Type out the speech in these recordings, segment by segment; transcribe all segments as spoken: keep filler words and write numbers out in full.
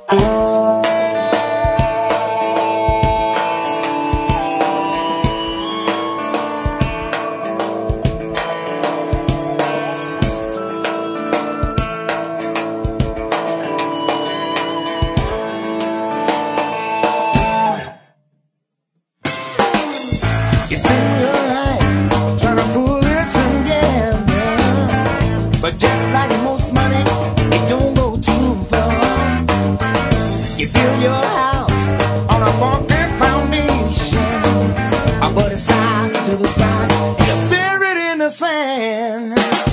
You spend your life trying to pull it together, but just like most money, it don't go too far. You build your house on a funky foundation, but it slides to the side and you bury it in the sand.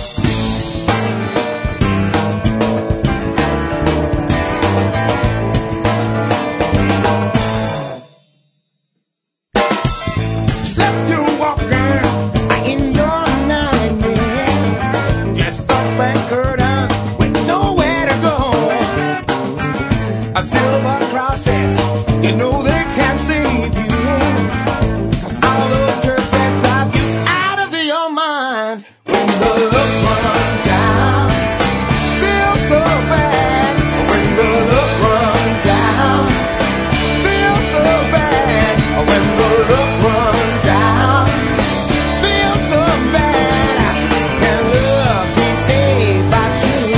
Silver crosses, you know they can't save you, 'cause all those curses drive you out of your mind. When the look runs out, feel so bad. When the look runs out, feel so bad. When the look runs out, feel so bad. Can love be saved by truth?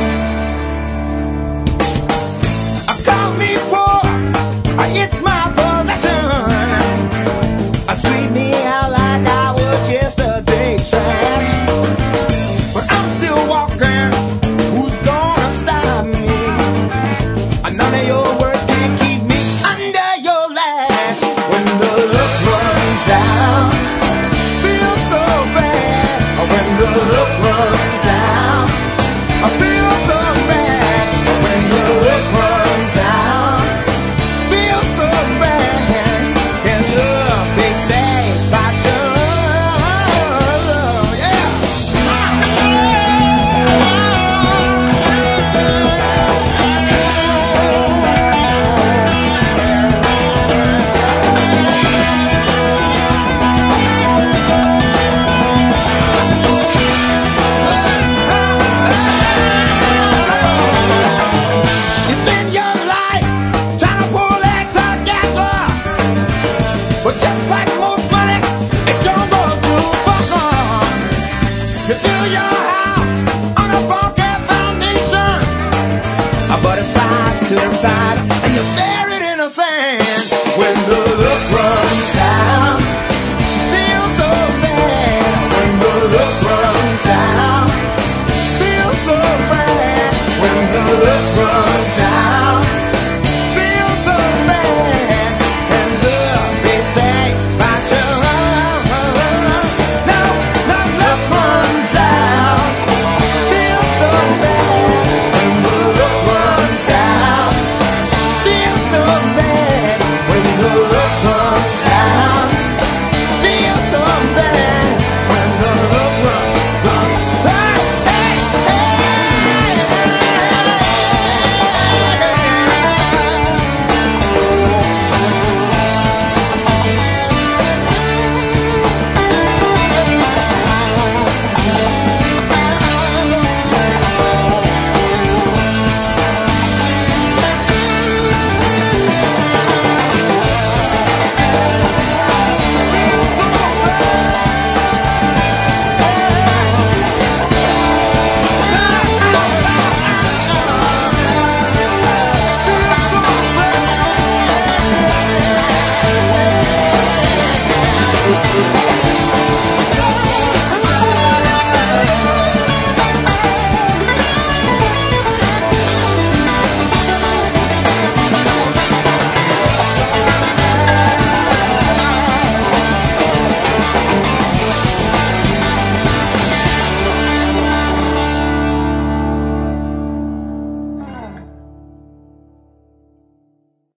It's my possession. I sweep me out like I was yesterday's trash, but I'm still walking. Who's gonna stop me? None of your words can keep me under your lash. When the look runs out, feel so bad. When the look runs out, I feel so bad. When the look runs out, just like most money, it don't go too far. You build your house on a funky foundation, but it slides to the side and you